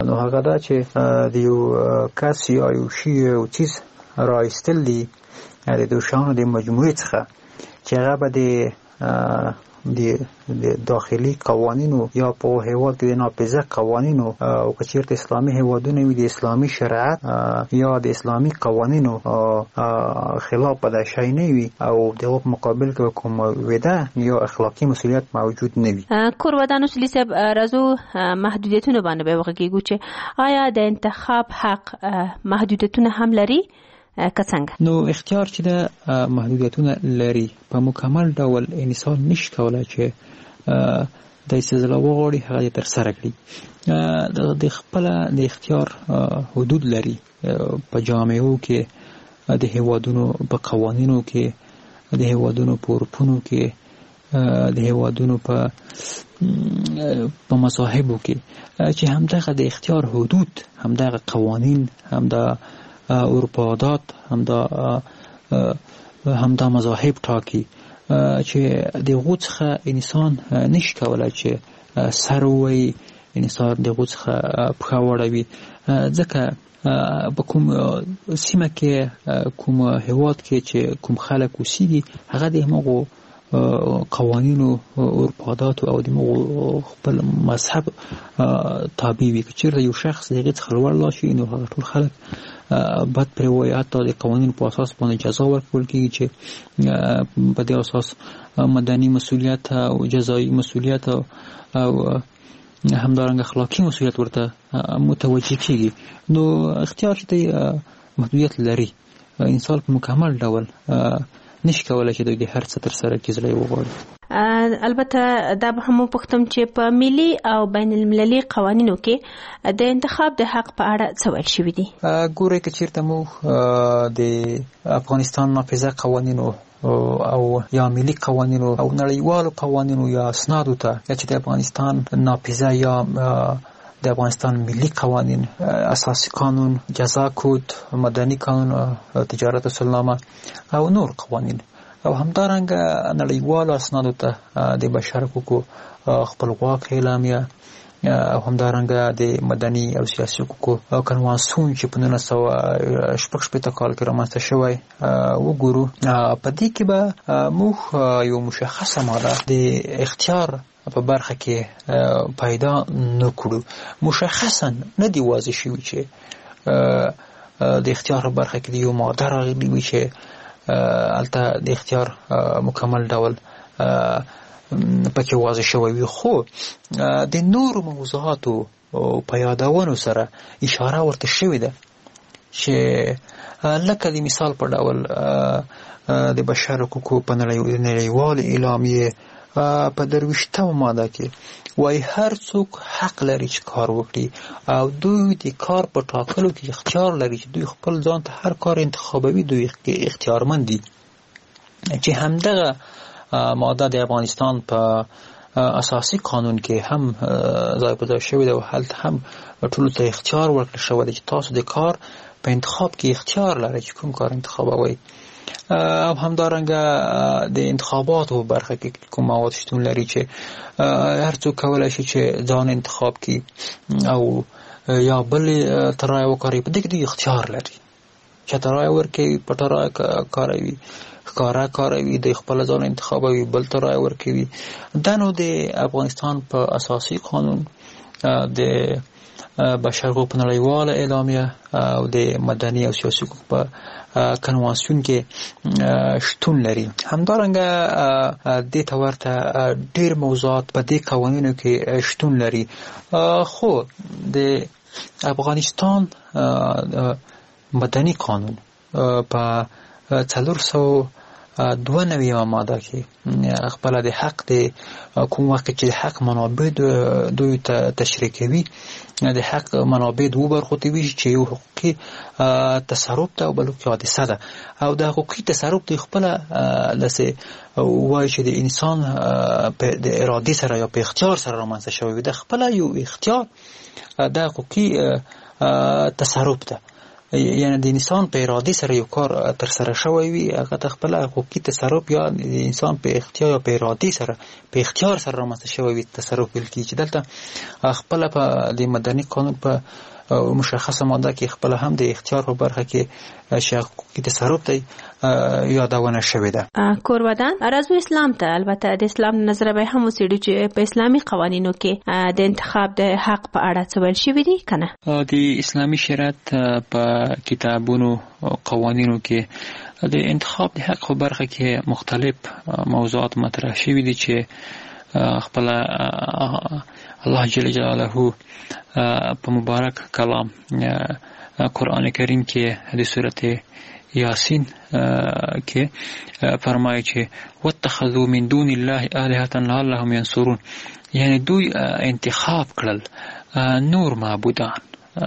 نو هغه دا چې د یو کس یا یو شی او چیز را ایستل دي د دوشانو د مجموعې څخه چې هغه به د داخلي قوانینو یا په هیواد کې د ناپیژه قوانینو او که چیرته اسلامي هیوادونه وي د اسلامي شریعت یا د اسلامي قوانینو خلاف به شی نه وي او د مقابل کې کوم وده یا اخلاقی مسئولیت موجود نه وي. کور ودانو سلی صاحب راځو محدودیتونه باندې به وغږیږو چې آیا د انتخاب حق محدودیتونه هم لري که څنګه؟ نو اختیار چې د محدودیتونه لري په مکمل ډول انسان نشي کولای چې د استدلال وغواړي هغه تر سره کړي. د خپل د اختیار حدود لري په جامعو کې د هیوادونو په قوانینو کې د هیوادونو په اروپونو کې د هیوادونو په مذاهبو کې چې همدغه د اختیار حدود همدغه قوانین همدا اروپادات همدا مذاهب ټاکي چې د غوڅخه انسان نشي کولای چې سر وي انسان د غوڅخه پښه وړوي ځکه په کوم سیمه کې کوم هیواد کې چې کوم خلک اوسېږي هغه د هغو قوانینو اروپادات او د خپل مذهب تابع وي. که چېرته یو شخص د هغې څخه لوړ لاړ شي نو هغه ټول خلک بد پرې وایي، حتی د قوانینو په اساس باندې جزا ورکول کېږي چې په دې اساس مدني مسؤلیت او جزایي مسؤلیت او همدارنګه اخلاقي مسؤلیت ورته متوجه کېږي. نو اختیار چې محدودیت لري انسان په مکمل ډول نشي کولای چې د هر څه تر سره کې زړه وغواړي. البته دا به هم پوښتم چې په ملي او بین المللي قوانینو کې د انتخاب د حق په اړه څه ویل شوي دي؟ ګورئ که چېرته مو د افغانستان نافذه قوانینو او یا ملي قوانینو او نړیوالو قوانینو یا اسنادو ته یا چې د افغانستان نافذه یا د افغانستان ملي قوانین، اساسي قانون، جزا کود، مدني قانون، تجارت اصولنامه او نور قوانین او همدارنګه نړیوالو اسنادو ته د بشر حقوقو خپلواک اعلامیه او همدارنګه د مدني او سیاسي حقوقو کنوانسیون چې په 1966 کال کې رامنځته شوی وګورو. په دې کې به موږ یو مشخصه ماده د اختیار په برخه کې پیدا نکړو. مشخصا نه دی واضح شوی چې د اختیار په برخه کې یو ماده راغلی وي چې البته د اختیار مکمل ډول پکې واضح شوی وي، خو د نورو موضوعاتو په یادونو سره اشاره ورته شوې ده چې لکه د مثال په ډول د بشر حقوقو په نړیوالې اعلامیې په 23 ماده کې وایي هر څوک حق لري چې کار وکړي او دوی د کار په ټاکلو کې اختیار لري چې دوی خپل ځان ته هر کار انتخابوي، دوی اختیارمند دي. چې همدغه ماده د افغانستان په اساسي قانون کې هم ځای په ځای شوې ده او هلته هم ټولو ته اختیار ورکړل شوی دی چې تاسو د کار په انتخاب کې اختیار لرئ چې کوم کار انتخابوئ. او همدارنګه د انتخاباتو په برخه کې کوم مواد شتون لري چې هر څوک کولی شي چې ځان انتخاب کړي او یا بل ته رایه وکاروي. په دې کې دوی اختیار لري چې ته رایه ورکوي، پټه رایه کاروي، ښکاره کاروي، د خپل ځان انتخابوي، بل ته رایه ورکوي. دا نو د افغانستان په اساسي قانون، د بشر حقوق په نړیواله اعلامیه او د مدني او سیاسي حقوق په کنوانسیون کې شتون لري. همدارنګه دې ته ورته ډېر موضوعات په دې قوانینو کې شتون لري، خو د افغانستان مدني قانون په 492 ماده کې خپل د حق د کوم وخت چې د حق منابع دوی ته تشریح کوي، د حق منابع دوه برخو ته ویشي چې یو حقوقي تصرف ته او بل حادثه ده او د حقوقي تصرف د خپل لسه وایي چې د انسان په د ارادې سره یا په اختیار سره رامنځته شوی د خپل یو اختیار د حقوقي تصرف ده یعنی د انسان په اراده سره یو کار تر سره شوی وي، هغه د خپل حقوقي تصرف یا د انسان په اختیار یا په اراده سره په اختیار سره رامنځته شوی وي تصرف ویل کېږي، چې دلته خپل په د مدني قانون په مشخصه ماده کې خپل هم د اختیار په برخه کې حقوقي تصرف دی یادونه شوې ده. کورودان راځو اسلام ته. البته د اسلام نظر به هم وسیړو چې په اسلامي قوانینو کې د انتخاب د حق په اړه څه ویل شوي دي کنه؟ د اسلامي شریعت په کتابونو او قوانینو کې د انتخاب د حق په برخه کې مختلف موضوعات مطرح شوي دي چې خپل الله جل جلاله په مبارک کلام قرآن کریم کې د سورته یاسین کې فرمایي چې واتخذوا من دون الله آلهة لعلهم ينصرون، یعنی دوی انتخاب کړل نور معبودان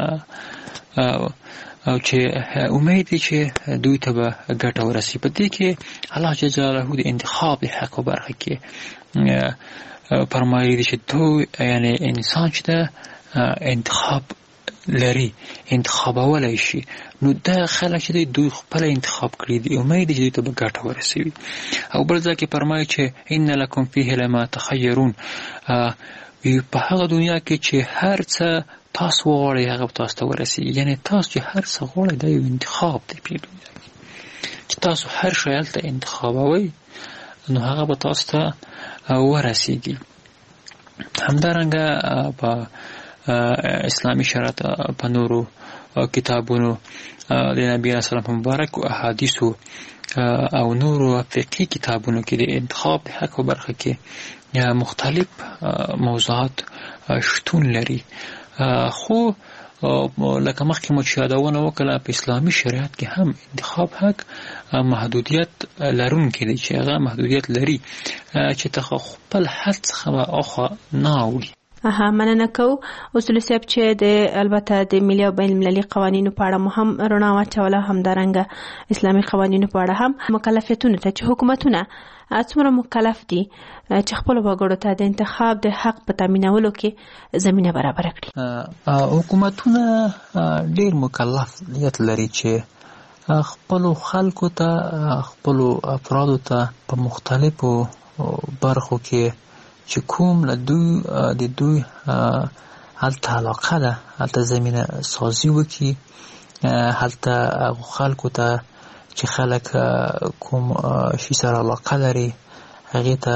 او چې امید دي چې دوی ته به ګټه ورسي. په دې کې الله جل جلاله د انتخاب د حق برخه کې فرمایي چې دوی یعنی انسان چې انتخاب لري، انتخابولای شي، نو دا خلک چې دوی خپل انتخاب کړی دي امید دي چې دوی ته به ګټه ورسوي. او بل ځای کې فرمایي چې ان لکم فیه لما تخیرون، په هغه دنیا کې چې هر څه تاسو وغواړئ هغه تاسو ته ورسیږي، یعنی تاسو چې هر څه غواړئ دا یو انتخاب دی په دنیا کې چې تاسو هر شی هلته انتخابوئ نو هغه به تاسو ته ورسیږي. همدارنګه په اسلامی شریعت په نورو کتابونو د نبی رسول الله مبارک او احادیثو او نورو فقهي کتابونو کې د انتخاب د حق برخه کې مختلف موضوعات شتون لري. خو لکه مخکې مو چې یادونه وکړه په اسلامي شریعت کې هم انتخاب حق محدودیت لرونکی دی چې هغه محدودیت لري چې ته خپل حد څخه اخوا نه اوړي. مننه کوو اصول صاحب چې د البته د ملي او بین المللي قوانینو په اړه هم رڼا واچوله، همدارنګه اسلامي قوانینو په اړه هم مکلفیتونه ته چې حکومتونه څومره مکلف دي چې خپل وګړو ته د انتخاب د حق په تامینولو کې زمینه برابر کړي. حکومتونه ډیر مکلفیت لري چې خپل خلکو ته خپل افرادو ته په مختلفو برخو کې چې کوم له دوی د دوی هلته علاقه ده هلته زمینه سازی وکړي، هلته خلکو ته چې خلک کوم شي سره علاقه لري هغې ته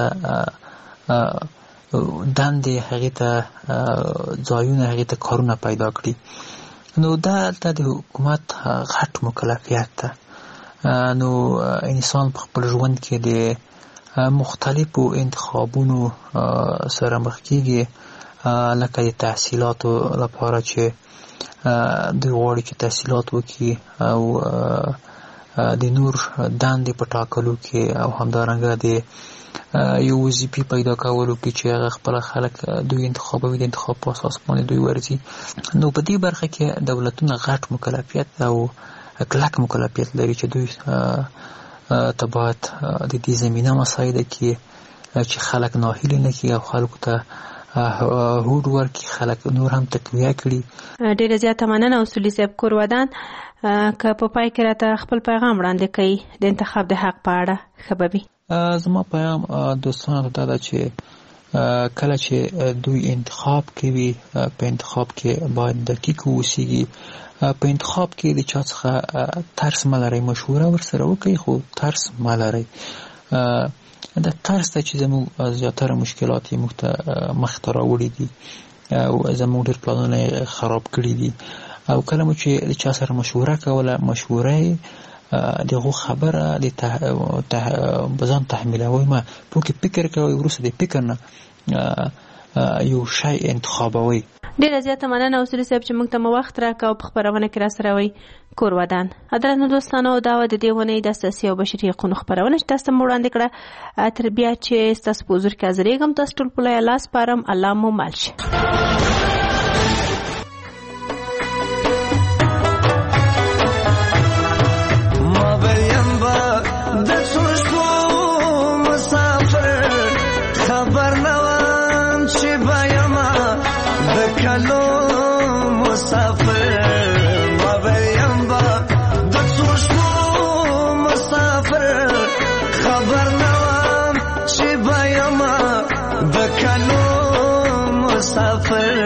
دندې، هغې ته ځایونه، هغې ته کارونه پیدا کړي. نو دا هلته د حکومت غټ مکلفیت ده. نو انسان په خپل ژوند کې د مختلفو انتخابونو سره مخ کېږي، لکه د تحصیلاتو لپاره چې دوی غواړي چې تحصیلات وکړي او د نور دندې په ټاکلو کې او همدارنګه د یو وظیفې پیدا کولو کې چې هغه خپل خلک دوی انتخابوي، د انتخاب په اساس باندې دوی ورځي. نو په دې برخه کې دولتونه غټ مکلفیت او کلک مکلفیت لري چې دوی ته باید د دې زمینه مساعده کې چې خلک ناهیلي نه کړي او خلکو ته هوډ ورکړي، خلک نور هم تقویه کړي. ډېره زیاته مننه اصولي صاحب کورودان. که په پای کې راته خپل پیغام وړاندې کړئ د انتخاب د حق په اړه ښه به وي. زما پیغام دوستانو ته دا ده چې کله چې دوی انتخاب کوي په انتخاب کې باید دقیق اوسیږي. په انتخاب کې د چا څخه ترس مه لرئ، مشوره ورسره وکړئ خو ترس مه لرئ. دا ترس ته چې زموږ زیاتره مشکلات یې موږ ته مخې ته راوړي دي او زموږ ډېر پلانونه یې خراب کړي دي. او کله مو چې د چا سره مشوره کوله، مشوره یې د هغو خبره بځان تحمیلوئ مه، پوکې فکر کوئ، وروسته د فکر نه یو شی انتخابوئ. ډېره زیاته مننه اصولي صاحب چې موږ ته مو وخت راکړ او په خپرونه کې راسره وئ. کورودان درنو دوستانو، دا و د دې اونۍ د اساسي او بشري حقوقو خپرونه چې تاسو ته مو وړاندې کړه. تر بیا چې ستاسو په حضور کې حاضرېږم، تاسو ټول په لوی الله سپارم. الله مو مل شه. مسافر ما بریم با مسافر